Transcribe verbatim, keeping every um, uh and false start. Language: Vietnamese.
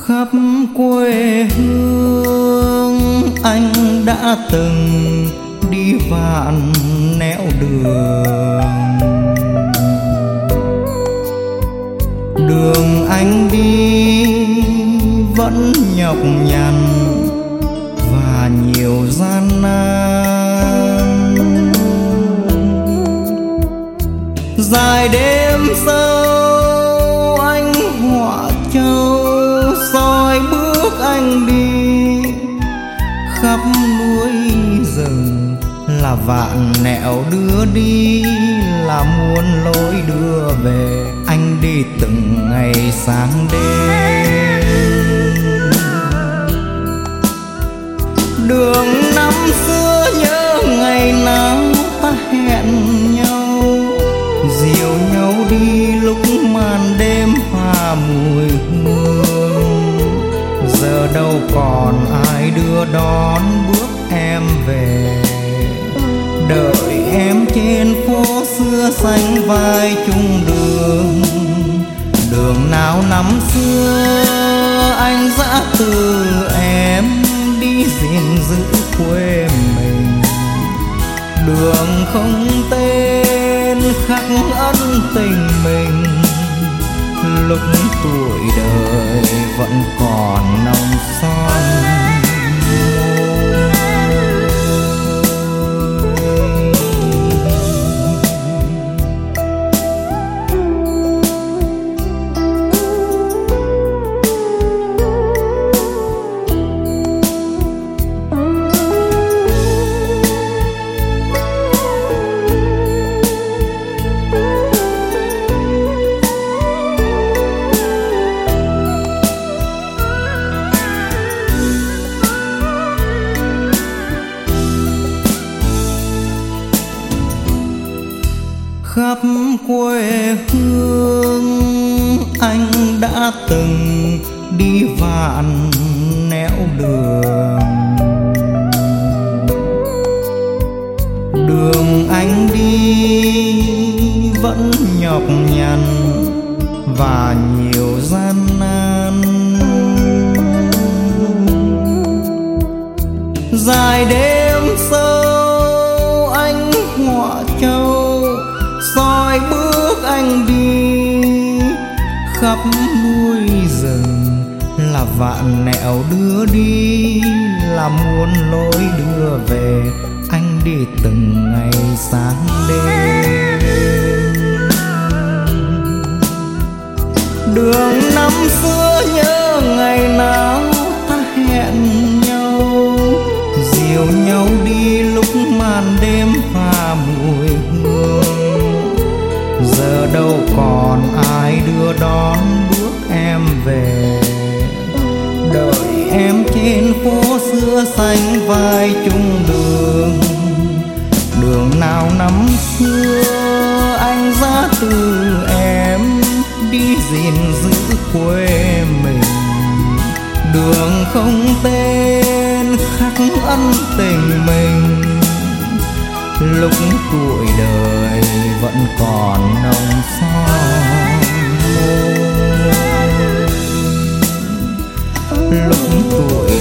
khắp quê hương anh đã từng đi vạn nẻo đường. Đường anh đi vẫn nhọc nhằn và nhiều gian nan. Dài đêm sâu anh họa châu soi bước anh đi khắp núi rừng, là vạn nẻo đưa đi, là muôn lối đưa về. Anh đi từng ngày sáng đêm. Đường năm xưa nhớ ngày nào ta hẹn nhau, dìu nhau đi lúc màn đêm pha mùi hương. Giờ đâu còn ai đưa đón bước em về, đợi em trên phố xưa xanh vai chung đường. Đường nào năm xưa anh dã từ em đi gìn giữ quê mình. Đường không tên khắc ân tình mình, lúc tuổi đời vẫn còn nồng son. Khắp quê hương anh đã từng đi vạn nẻo đường. Đường anh đi vẫn nhọc nhằn và nhiều gian nan. Dài đêm sâu anh họa châu soi bước anh đi khắp núi rừng, là vạn nẻo đưa đi, là muôn lối đưa về. Anh đi từng ngày sáng đêm. Đường năm xưa nhớ ngày nào ta hẹn nhau, dìu nhau đi lúc màn đêm pha mùi hương. Giờ đâu còn ai đưa đón bước em về, đợi em trên phố xưa xanh vai chung đường. Đường nào năm xưa anh dã từ em đi gìn giữ quê mình. Đường không tên khắc ân tình mình, lúc tuổi đời vẫn còn nồng son. Lúc tuổi